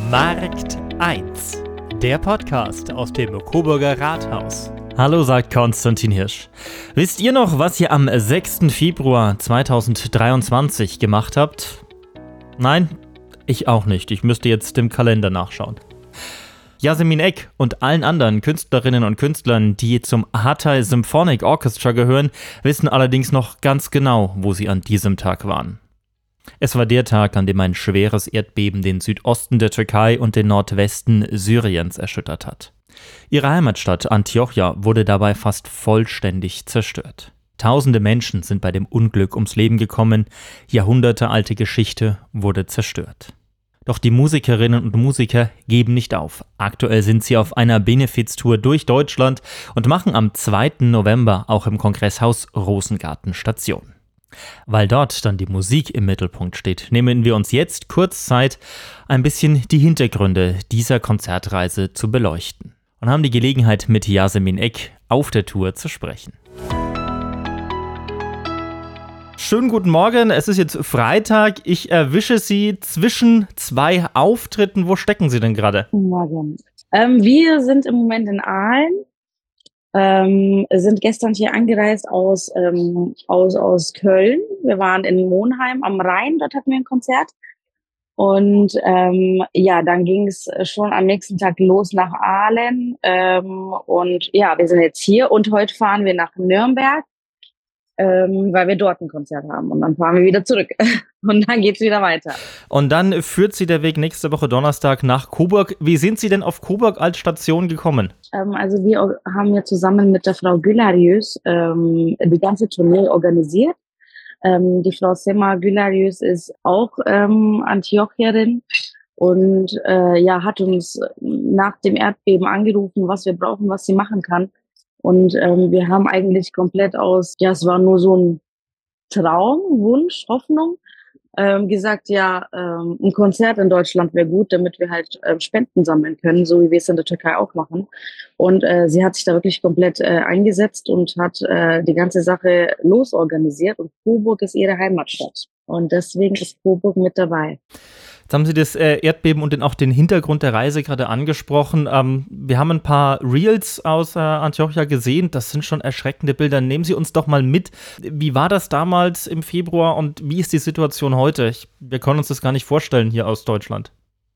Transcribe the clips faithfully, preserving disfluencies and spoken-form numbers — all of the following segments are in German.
Markt eins, der Podcast aus dem Coburger Rathaus. Hallo, sagt Konstantin Hirsch. Wisst ihr noch, was ihr am sechsten Februar zweitausenddreiundzwanzig gemacht habt? Nein? Ich auch nicht. Ich müsste jetzt im Kalender nachschauen. Yasemin Ek und allen anderen Künstlerinnen und Künstlern, die zum Hatay Symphonic Orchestra gehören, wissen allerdings noch ganz genau, wo sie an diesem Tag waren. Es war der Tag, an dem ein schweres Erdbeben den Südosten der Türkei und den Nordwesten Syriens erschüttert hat. Ihre Heimatstadt Antiochia wurde dabei fast vollständig zerstört. Tausende Menschen sind bei dem Unglück ums Leben gekommen, jahrhundertealte Geschichte wurde zerstört. Doch die Musikerinnen und Musiker geben nicht auf. Aktuell sind sie auf einer Benefiztour durch Deutschland und machen am zweiten November auch im Kongresshaus Rosengarten Station. Weil dort dann die Musik im Mittelpunkt steht, nehmen wir uns jetzt kurz Zeit, ein bisschen die Hintergründe dieser Konzertreise zu beleuchten und haben die Gelegenheit, mit Yasemin Ek auf der Tour zu sprechen. Schönen guten Morgen, es ist jetzt Freitag. Ich erwische Sie zwischen zwei Auftritten. Wo stecken Sie denn gerade? Guten Morgen. Ähm, wir sind im Moment in Aalen. Ähm, sind gestern hier angereist aus, ähm, aus, aus Köln. Wir waren in Monheim am Rhein, dort hatten wir ein Konzert. Und ähm, ja, dann ging es schon am nächsten Tag los nach Aalen. Ähm, und ja, wir sind jetzt hier und heute fahren wir nach Nürnberg, ähm, weil wir dort ein Konzert haben. Und dann fahren wir wieder zurück. Und dann geht's wieder weiter. Und dann führt Sie der Weg nächste Woche Donnerstag nach Coburg. Wie sind Sie denn auf Coburg als Station gekommen? Ähm, also wir haben ja zusammen mit der Frau Gülarius ähm, die ganze Tournee organisiert. Ähm, die Frau Sema Gülarius ist auch ähm, Antiochierin und äh, ja, hat uns nach dem Erdbeben angerufen, was wir brauchen, was sie machen kann. Und ähm, wir haben eigentlich komplett aus, ja, es war nur so ein Traum, Wunsch, Hoffnung, ähm, gesagt, ja, ähm, ein Konzert in Deutschland wäre gut, damit wir halt äh, Spenden sammeln können, so wie wir es in der Türkei auch machen. Und äh, sie hat sich da wirklich komplett äh, eingesetzt und hat äh, die ganze Sache losorganisiert. Und Coburg ist ihre Heimatstadt. Und deswegen ist Coburg mit dabei. Jetzt haben Sie das äh, Erdbeben und den, auch den Hintergrund der Reise gerade angesprochen. Ähm, wir haben ein paar Reels aus äh, Antiochia gesehen. Das sind schon erschreckende Bilder. Nehmen Sie uns doch mal mit. Wie war das damals im Februar und wie ist die Situation heute? Ich, wir können uns das gar nicht vorstellen hier aus Deutschland.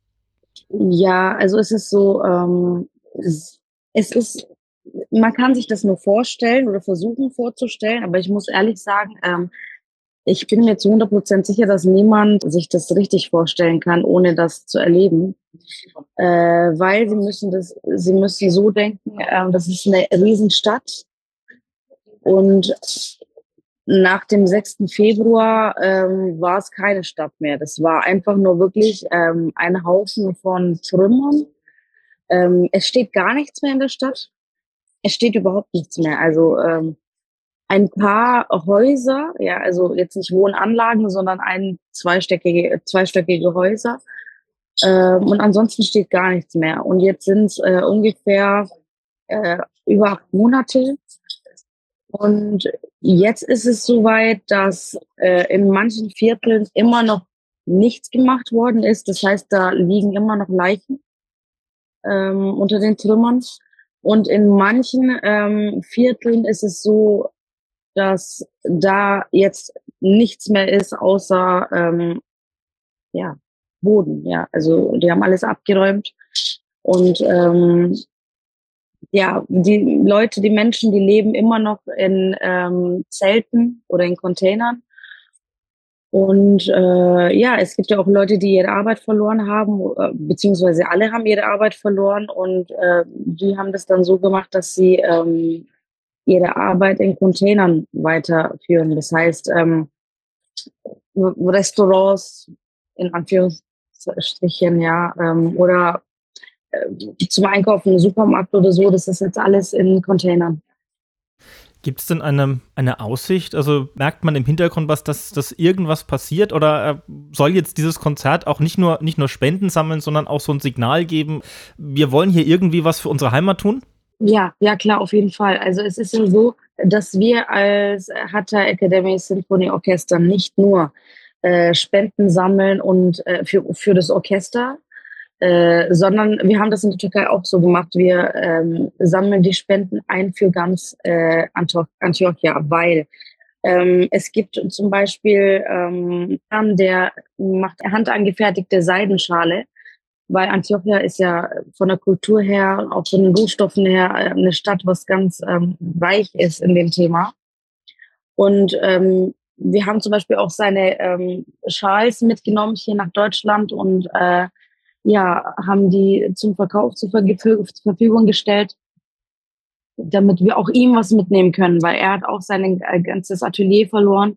Ja, also es ist so, ähm, es, es ist, man kann sich das nur vorstellen oder versuchen vorzustellen, aber ich muss ehrlich sagen, ähm, ich bin mir zu hundert Prozent sicher, dass niemand sich das richtig vorstellen kann, ohne das zu erleben. Äh, weil sie müssen das, sie müssen so denken, äh, das ist eine Riesenstadt. Und nach dem sechsten Februar ähm, war es keine Stadt mehr. Das war einfach nur wirklich ähm, ein Haufen von Trümmern. Ähm, es steht gar nichts mehr in der Stadt. Es steht überhaupt nichts mehr. Also ähm, ein paar Häuser, ja, also jetzt nicht Wohnanlagen, sondern ein zweistöckige, zweistöckige Häuser. Ähm, und ansonsten steht gar nichts mehr. Und jetzt sind es äh, ungefähr äh, über acht Monate. Und jetzt ist es soweit, dass äh, in manchen Vierteln immer noch nichts gemacht worden ist. Das heißt, da liegen immer noch Leichen ähm, unter den Trümmern. Und in manchen ähm, Vierteln ist es so, dass da jetzt nichts mehr ist außer ähm, ja, Boden. Ja, also die haben alles abgeräumt. Und ähm, ja, die Leute, die Menschen, die leben immer noch in ähm, Zelten oder in Containern. Und äh, ja, es gibt ja auch Leute, die ihre Arbeit verloren haben, äh, beziehungsweise alle haben ihre Arbeit verloren und äh, die haben das dann so gemacht, dass sie ähm, ihre Arbeit in Containern weiterführen. Das heißt, ähm, Restaurants in Anführungsstrichen, ja, ähm, oder äh, zum Einkaufen im Supermarkt oder so, das ist jetzt alles in Containern. Gibt es denn eine, eine Aussicht? Also merkt man im Hintergrund was, dass, dass irgendwas passiert? Oder äh, soll jetzt dieses Konzert auch nicht nur, nicht nur Spenden sammeln, sondern auch so ein Signal geben, wir wollen hier irgendwie was für unsere Heimat tun? Ja, ja klar, auf jeden Fall. Also es ist ja so, dass wir als Hatay Academy Symphony Orchester nicht nur äh, Spenden sammeln und äh, für, für das Orchester, Äh, sondern wir haben das in der Türkei auch so gemacht. Wir ähm, sammeln die Spenden ein für ganz äh, Antio Antiochia, weil ähm, es gibt zum Beispiel ähm, einen, der macht handangefertigte Seidenschale, weil Antiochia ist ja von der Kultur her, auch von den Rohstoffen her, äh, eine Stadt, was ganz ähm, reich ist in dem Thema. Und ähm, wir haben zum Beispiel auch seine ähm, Schals mitgenommen hier nach Deutschland und äh, ja, haben die zum Verkauf zur, Ver zur Verfügung gestellt, damit wir auch ihm was mitnehmen können, weil er hat auch sein äh, ganzes Atelier verloren.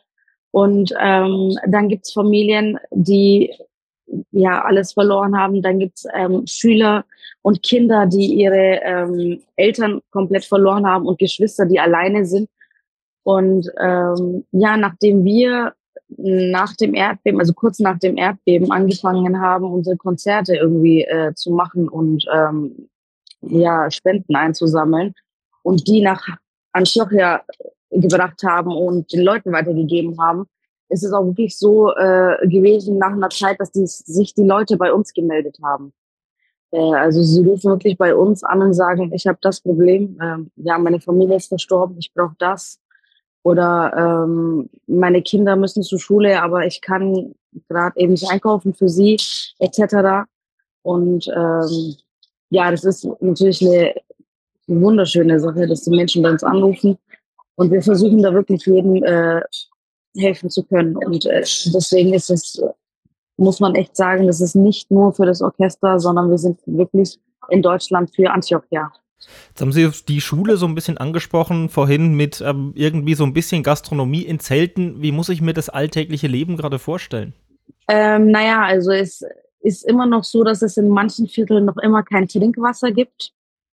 Und ähm, dann gibt's Familien, die ja alles verloren haben. Dann gibt's ähm, Schüler und Kinder, die ihre ähm, Eltern komplett verloren haben und Geschwister, die alleine sind. Und ähm, ja, nachdem wir nach dem Erdbeben, also kurz nach dem Erdbeben angefangen haben, unsere Konzerte irgendwie äh, zu machen und ähm, ja, Spenden einzusammeln und die nach Antiochia gebracht haben und den Leuten weitergegeben haben, ist es auch wirklich so äh, gewesen nach einer Zeit, dass die, sich die Leute bei uns gemeldet haben. Äh, also sie rufen wirklich bei uns an und sagen, ich habe das Problem, ähm, ja, meine Familie ist verstorben, ich brauche das. Oder ähm, meine Kinder müssen zur Schule, aber ich kann gerade eben nicht einkaufen für sie, et cetera. Und ähm, ja, das ist natürlich eine wunderschöne Sache, dass die Menschen bei uns anrufen. Und wir versuchen da wirklich jedem äh, helfen zu können. Und äh, deswegen ist es, muss man echt sagen, das ist nicht nur für das Orchester, sondern wir sind wirklich in Deutschland für Antiochia. Jetzt haben Sie die Schule so ein bisschen angesprochen, vorhin mit ähm, irgendwie so ein bisschen Gastronomie in Zelten. Wie muss ich mir das alltägliche Leben gerade vorstellen? Ähm, naja, also es ist immer noch so, dass es in manchen Vierteln noch immer kein Trinkwasser gibt.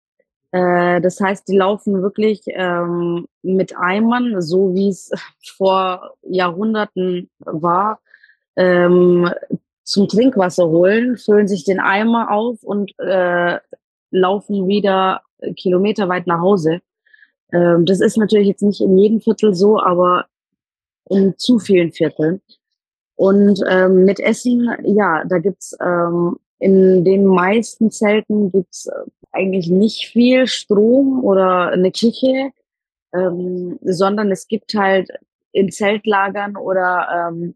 Äh, das heißt, die laufen wirklich ähm, mit Eimern, so wie es vor Jahrhunderten war, ähm, zum Trinkwasser holen, füllen sich den Eimer auf und äh, laufen wieder kilometerweit nach Hause. Ähm, das ist natürlich jetzt nicht in jedem Viertel so, aber in zu vielen Vierteln. Und ähm, mit Essen, ja, da gibt's ähm, in den meisten Zelten gibt's äh, eigentlich nicht viel Strom oder eine Küche, ähm, sondern es gibt halt in Zeltlagern oder ähm,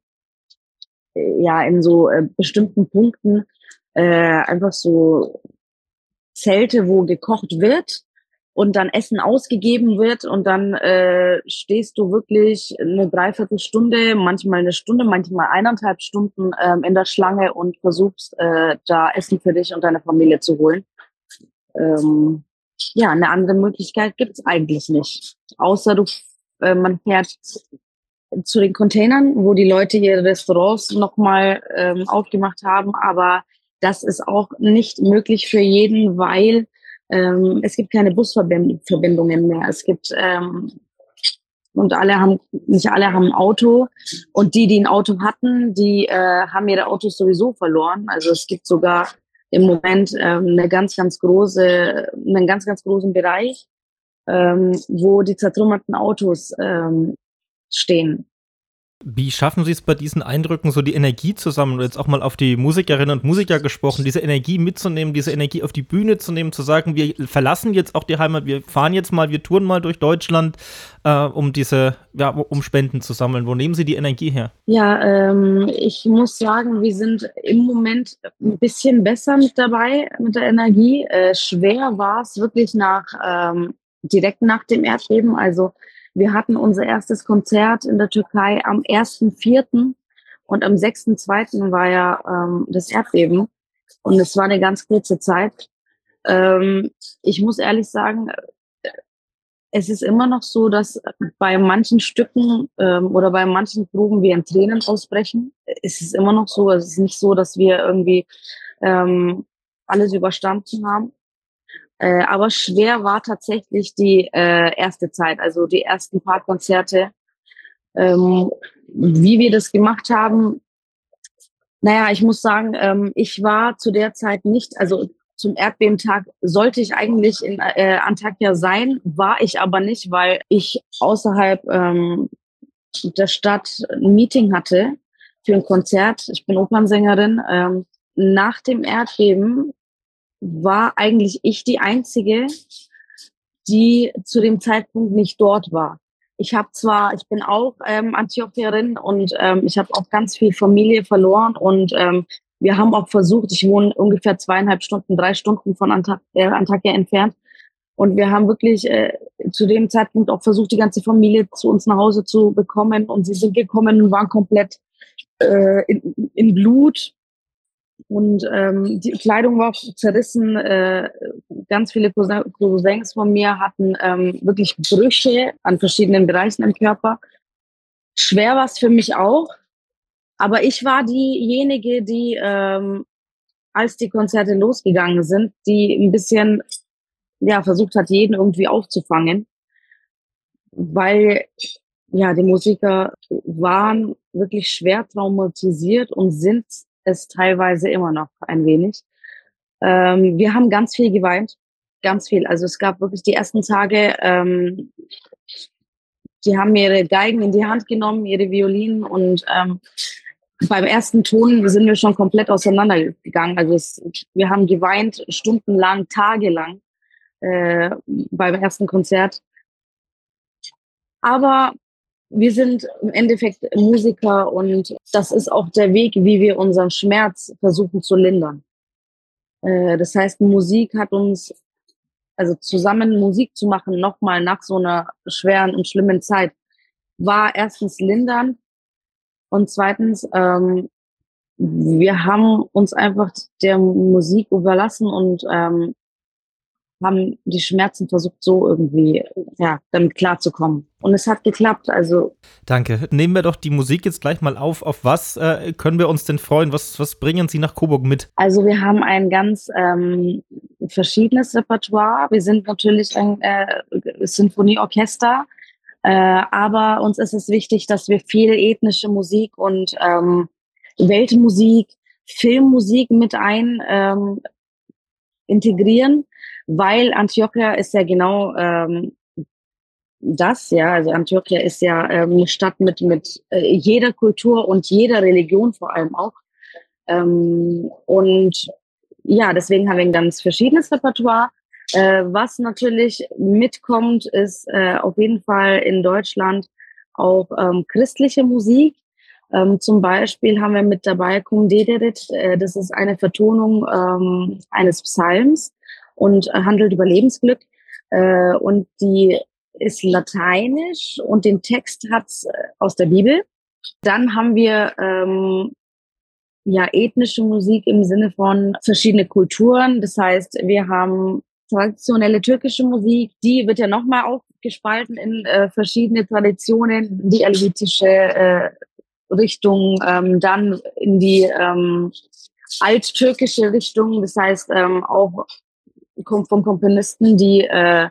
ja in so äh, bestimmten Punkten äh, einfach so Zelte, wo gekocht wird und dann Essen ausgegeben wird und dann äh, stehst du wirklich eine Dreiviertelstunde, manchmal eine Stunde, manchmal eineinhalb Stunden ähm, in der Schlange und versuchst äh, da Essen für dich und deine Familie zu holen. Ähm, ja, eine andere Möglichkeit gibt's eigentlich nicht. Außer du, äh, man fährt zu den Containern, wo die Leute ihre Restaurants nochmal ähm, aufgemacht haben, aber das ist auch nicht möglich für jeden, weil ähm, es gibt keine Busverbindungen mehr. Es gibt ähm, und alle haben, nicht alle haben ein Auto und die, die ein Auto hatten, die äh, haben ihre Autos sowieso verloren. Also es gibt sogar im Moment ähm, eine ganz, ganz große, einen ganz, ganz großen Bereich, ähm, wo die zertrümmerten Autos ähm, stehen. Wie schaffen Sie es bei diesen Eindrücken, so die Energie zu sammeln, jetzt auch mal auf die Musikerinnen und Musiker gesprochen, diese Energie mitzunehmen, diese Energie auf die Bühne zu nehmen, zu sagen, wir verlassen jetzt auch die Heimat, wir fahren jetzt mal, wir touren mal durch Deutschland, äh, um diese, ja, um Spenden zu sammeln. Wo nehmen Sie die Energie her? Ja, ähm, ich muss sagen, wir sind im Moment ein bisschen besser mit dabei, mit der Energie. Äh, schwer war es wirklich nach, ähm, direkt nach dem Erdbeben. Also wir hatten unser erstes Konzert in der Türkei am ersten vierten und am sechsten zweiten war ja ähm, das Erdbeben und es war eine ganz kurze Zeit. Ähm, ich muss ehrlich sagen, es ist immer noch so, dass bei manchen Stücken ähm, oder bei manchen Proben wir in Tränen ausbrechen. Es ist immer noch so, es ist nicht so, dass wir irgendwie ähm, alles überstanden haben. Äh, aber schwer war tatsächlich die äh, erste Zeit, also die ersten paar Konzerte. Ähm, wie wir das gemacht haben, naja, ich muss sagen, ähm, ich war zu der Zeit nicht, also zum Erdbebentag sollte ich eigentlich in äh, Antakya sein, war ich aber nicht, weil ich außerhalb ähm, der Stadt ein Meeting hatte für ein Konzert. Ich bin Opernsängerin ähm, nach dem Erdbeben war eigentlich ich die Einzige, die zu dem Zeitpunkt nicht dort war. Ich habe zwar ich bin auch, ähm, Antiocherin und, ähm, ich habe auch ganz viel Familie verloren und, ähm, wir haben auch versucht ich wohne ungefähr zweieinhalb Stunden, drei Stunden von Anta äh, Antakya entfernt und wir haben wirklich, äh, zu dem Zeitpunkt auch versucht, die ganze Familie zu uns nach Hause zu bekommen und sie sind gekommen und waren komplett, äh, in in Blut und, ähm, die Kleidung war zerrissen. Äh, ganz viele Cousin Cousins von mir hatten, ähm, wirklich Brüche an verschiedenen Bereichen im Körper. Schwer war's für mich auch, aber ich war diejenige, die, ähm, als die Konzerte losgegangen sind, die 'n bisschen, ja, versucht hat, jeden irgendwie aufzufangen. Weil, ja, die Musiker waren wirklich schwer traumatisiert und sind es teilweise immer noch ein wenig. Ähm, wir haben ganz viel geweint, ganz viel. Also, es gab wirklich die ersten Tage, ähm die haben ihre Geigen in die Hand genommen, ihre Violinen und, ähm, beim ersten Ton sind wir schon komplett auseinandergegangen. Also, es wir haben geweint stundenlang, tagelang, äh, beim ersten Konzert. Aber wir sind im Endeffekt Musiker und das ist auch der Weg, wie wir unseren Schmerz versuchen zu lindern. Äh, das heißt, Musik hat uns also, zusammen Musik zu machen, noch mal nach so 'ner schweren und schlimmen Zeit, war erstens lindernd und zweitens, ähm, wir haben uns einfach der Musik überlassen und, ähm, haben die Schmerzen versucht, so irgendwie, ja, damit klarzukommen. Und es hat geklappt, also Danke. Nehmen wir doch die Musik jetzt gleich mal auf. Auf was, äh, können wir uns denn freuen? Was was bringen Sie nach Coburg mit? Also, wir haben ein ganz, ähm, verschiedenes Repertoire. Wir sind natürlich ein, äh, Sinfonieorchester, äh, aber uns ist es wichtig, dass wir viel ethnische Musik und, ähm, Weltmusik, Filmmusik mit ein, ähm, integrieren, weil Antioquia ist ja genau, ähm, das, ja. Also, Antioquia ist ja, ähm, 'ne Stadt mit mit, äh, jeder Kultur und jeder Religion vor allem auch. Ähm, und ja, deswegen haben wir 'n ganz verschiedenes Repertoire. Äh, was natürlich mitkommt, ist, äh, auf jeden Fall in Deutschland auch, ähm, christliche Musik. Ähm, zum Beispiel haben wir mit dabei „Cum dederet", äh, das ist eine Vertonung, ähm, eines Psalms und handelt über Lebensglück. Äh, und die ist lateinisch und den Text hat's, äh, aus der Bibel. Dann haben wir, ähm, ja, ethnische Musik im Sinne von verschiedene Kulturen. Das heißt, wir haben traditionelle türkische Musik, die wird ja noch mal aufgespalten in, äh, verschiedene Traditionen, die alevitische, äh, Richtung, ähm, dann in die, ähm, alttürkische Richtung. Das heißt, ähm, auch kom von Komponisten, die, äh,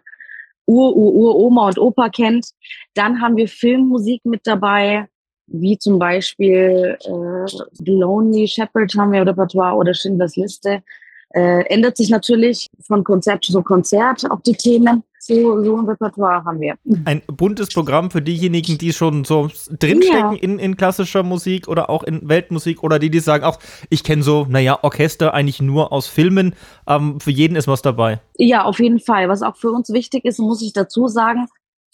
Ur-Ur-Uroma und Opa kennt. Dann haben wir Filmmusik mit dabei, wie zum Beispiel, äh, „The Lonely Shepherd" haben wir im Repertoire oder „Schindlers Liste". Äh, ändert sich natürlich von Konzert zu Konzert, auch die Themen. So so 'n Repertoire haben wir. Ein buntes Programm für diejenigen, die schon so drinstecken Ja. in in klassischer Musik oder auch in Weltmusik oder die, die sagen auch: „Ich kenne so, na ja, Orchester eigentlich nur aus Filmen." Ähm, für jeden ist was dabei. Ja, auf jeden Fall. Was auch für uns wichtig ist, muss ich dazu sagen,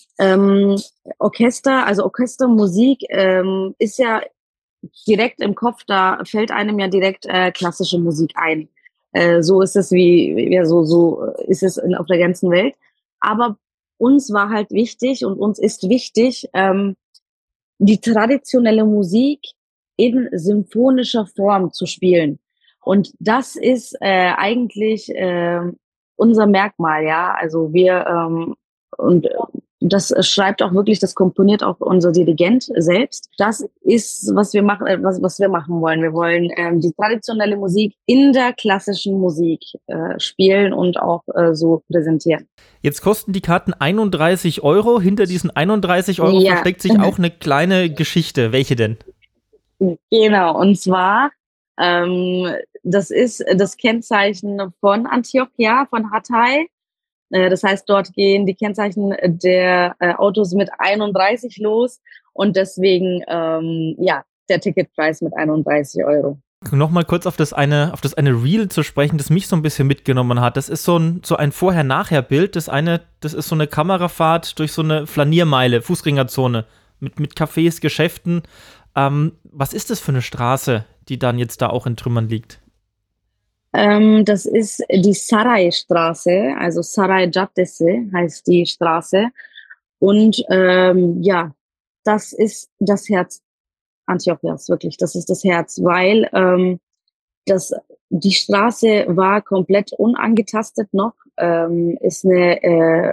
ähm, Orchester also, Orchestermusik, ähm, ist ja direkt im Kopf, da fällt einem ja direkt, äh, klassische Musik ein. Äh, so ist es wie ja, so so ist es in auf der ganzen Welt. Aber uns war halt wichtig und uns ist wichtig, ähm, die traditionelle Musik in symphonischer Form zu spielen. Und das ist, äh, eigentlich, ähm, unser Merkmal, ja. Also, wir, ähm und das schreibt auch wirklich das komponiert auch unser Dirigent selbst. Das ist, was wir machen äh, was was wir machen wollen. Wir wollen, ähm, die traditionelle Musik in der klassischen Musik, äh, spielen und auch, äh, so präsentieren. Jetzt kosten die Karten einunddreißig Euro. Hinter diesen einunddreißig Euro Ja. versteckt sich auch 'ne kleine Geschichte. Welche denn? Genau, und zwar, ähm, das ist das Kennzeichen von Antioquia, von Hatay. Äh, das heißt, dort gehen die Kennzeichen der, äh, Autos mit einunddreißig los und deswegen, ähm, ja, der Ticketpreis mit einunddreißig Euro. Nochmal kurz auf das eine, auf das eine Reel zu sprechen, das mich so ein bisschen mitgenommen hat. Das ist so ein, so ein Vorher-Nachher-Bild. Das eine, das ist so eine Kamerafahrt durch so eine Flaniermeile, Fußgängerzone mit, mit Cafés, Geschäften. Ähm, was ist das für eine Straße, die dann jetzt da auch in Trümmern liegt? Ähm, das ist die Sarai-Straße, also Saray Caddesi heißt die Straße. Und ähm, ja, das ist das Herz Antiochias, wirklich. Das ist das Herz, weil ähm, das, die Straße war komplett unangetastet noch. Ähm, ist eine äh,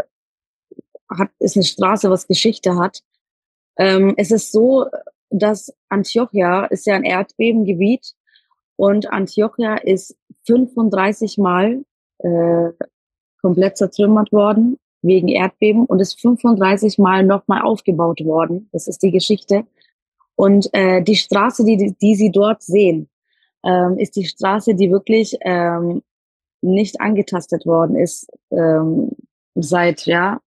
hat ist eine Straße, was Geschichte hat. Ähm, es ist so, dass Antiochia ist ja ein Erdbebengebiet und Antiochia ist fünfunddreißig Mal äh, komplett zertrümmert worden wegen Erdbeben und ist fünfunddreißig Mal nochmal aufgebaut worden. Das ist die Geschichte. Und äh, die Straße, die, die Sie dort sehen, ähm, ist die Straße, die wirklich ähm, nicht angetastet worden ist ähm, seit ja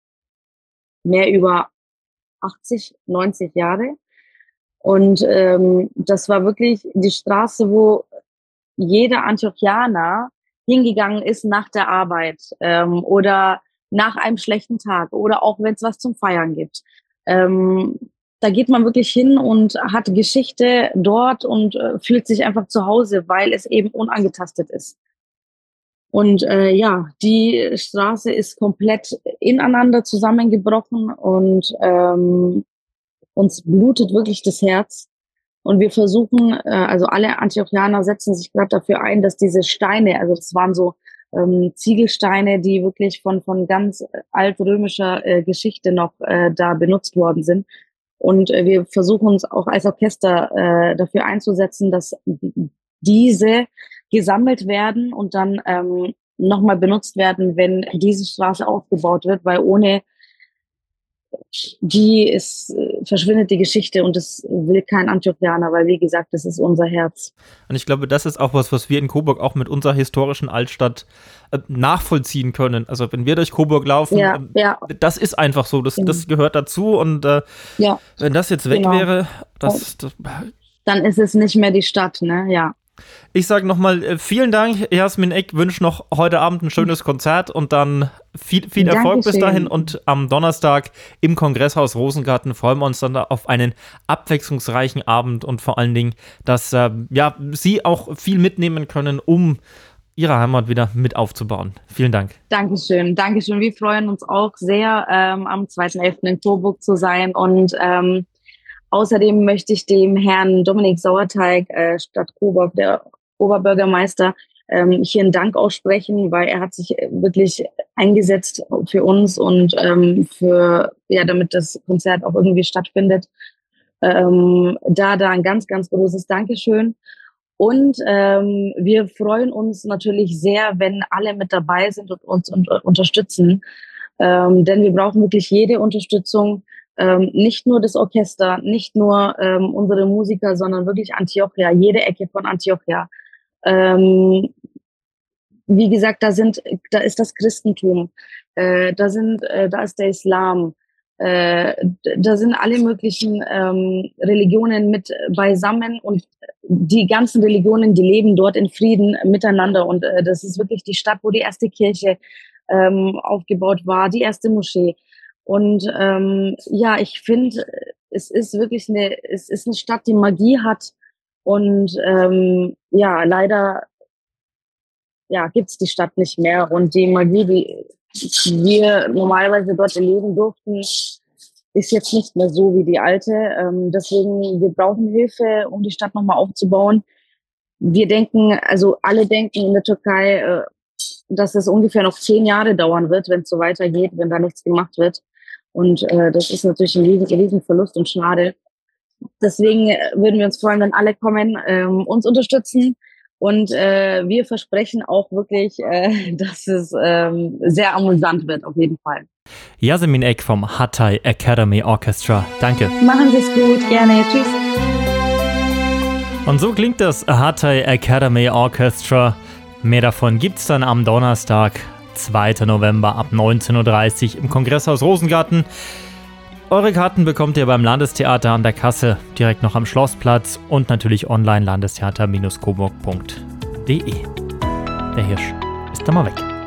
mehr über achtzig, neunzig Jahre. Und ähm, das war wirklich die Straße, wo jeder Antiochianer hingegangen ist nach der Arbeit ähm, oder nach einem schlechten Tag oder auch wenn es was zum Feiern gibt. Ähm, da geht man wirklich hin und hat Geschichte dort und äh, fühlt sich einfach zu Hause, weil es eben unangetastet ist. Und äh, ja, die Straße ist komplett ineinander zusammengebrochen und ähm, uns blutet wirklich das Herz. Und wir versuchen, äh, also alle Antiochianer setzen sich gerade dafür ein, dass diese Steine, also das waren so ähm, Ziegelsteine, die wirklich von von ganz altrömischer äh, Geschichte noch äh, da benutzt worden sind. Und äh, wir versuchen uns auch als Orchester äh, dafür einzusetzen, dass diese gesammelt werden und dann ähm, nochmal benutzt werden, wenn diese Straße aufgebaut wird, weil ohne die ist, äh, verschwindet die Geschichte und das will kein Antiochianer, weil wie gesagt, das ist unser Herz. Und ich glaube, das ist auch was, was wir in Coburg auch mit unserer historischen Altstadt äh, nachvollziehen können. Also wenn wir durch Coburg laufen, Ja, äh, ja. das ist einfach so, das, Mhm. das gehört dazu und äh, Ja, wenn das jetzt weg genau. wäre, das, das dann ist es nicht mehr die Stadt, ne? Ja. Ich sage nochmal äh, vielen Dank, Jasmin Eck, wünsche noch heute Abend ein schönes Konzert und dann viel, viel Erfolg bis Dankeschön. dahin und am Donnerstag im Kongresshaus Rosengarten freuen wir uns dann da auf einen abwechslungsreichen Abend und vor allen Dingen, dass äh, ja, Sie auch viel mitnehmen können, um Ihre Heimat wieder mit aufzubauen. Vielen Dank. Dankeschön, Dankeschön. Wir freuen uns auch sehr, ähm, am zweiten elften in Coburg zu sein und ähm, außerdem möchte ich dem Herrn Dominik Sauerteig, äh, Stadt Coburg, der Oberbürgermeister, ähm, hier einen Dank aussprechen, weil er hat sich wirklich eingesetzt für uns und ähm, für, ja, damit das Konzert auch irgendwie stattfindet. Ähm, da, da ein ganz, ganz großes Dankeschön. Und ähm, wir freuen uns natürlich sehr, wenn alle mit dabei sind und uns und, und unterstützen. Ähm, denn wir brauchen wirklich jede Unterstützung. Ähm, nicht nur das Orchester, nicht nur ähm, unsere Musiker, sondern wirklich Antiochia, jede Ecke von Antiochia. Ähm, wie gesagt, da sind, da ist das Christentum, äh, da sind, äh, da ist der Islam, äh, da sind alle möglichen ähm, Religionen mit beisammen und die ganzen Religionen, die leben dort in Frieden miteinander und äh, das ist wirklich die Stadt, wo die erste Kirche ähm, aufgebaut war, die erste Moschee. Und ähm, ja, ich finde, es ist wirklich eine, es ist eine Stadt, die Magie hat. Und ähm, ja, leider ja, gibt's die Stadt nicht mehr. Und die Magie, die wir normalerweise dort erleben durften, ist jetzt nicht mehr so wie die alte. Ähm, deswegen, wir brauchen Hilfe, um die Stadt nochmal aufzubauen. Wir denken, also alle denken in der Türkei, äh, dass es ungefähr noch zehn Jahre dauern wird, wenn es so weitergeht, wenn da nichts gemacht wird. Und äh, das ist natürlich ein riesen, riesen Verlust und schade. Deswegen würden wir uns freuen, wenn alle kommen, ähm, uns unterstützen. Und äh, wir versprechen auch wirklich, äh, dass es ähm, sehr amüsant wird, auf jeden Fall. Jasmin Eck vom Hatay Academy Orchestra. Danke. Machen Sie es gut, gerne. Tschüss. Und so klingt das Hatay Academy Orchestra. Mehr davon gibt's dann am Donnerstag, zweiten November ab neunzehn Uhr dreißig im Kongresshaus Rosengarten. Eure Karten bekommt ihr beim Landestheater an der Kasse, direkt noch am Schlossplatz und natürlich online landestheater Bindestrich coburg Punkt de. Der Hirsch ist dann mal weg.